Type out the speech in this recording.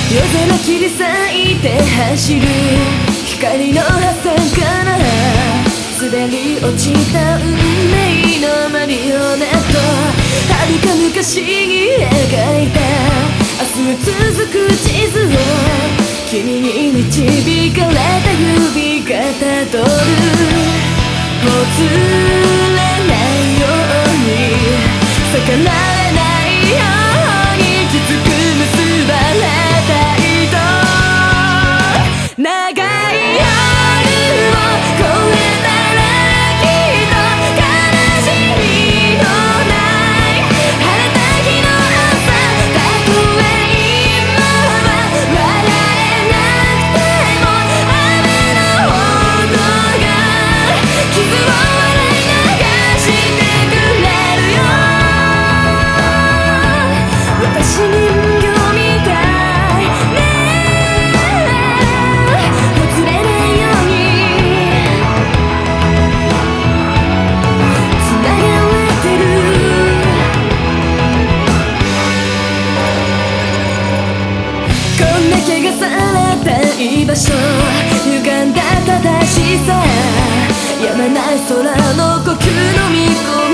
夜空切り裂いて走る光の破線から滑り落ちた運命のマリオネット、遥か昔に描いた明日続く地図を君に導かれた指がたどる。ほつれないように逆らえないようにきつく結ばれた糸、長い夜を越えたらきっと悲しみのない晴れた日の朝、たとえ今は笑えなくても雨の音が傷を笑い流してくれるよ。私人形みたいね、ほつれないように繋がれてる。こんな汚された居場所、歪んだ正しさ、やまない空の呼吸のみこ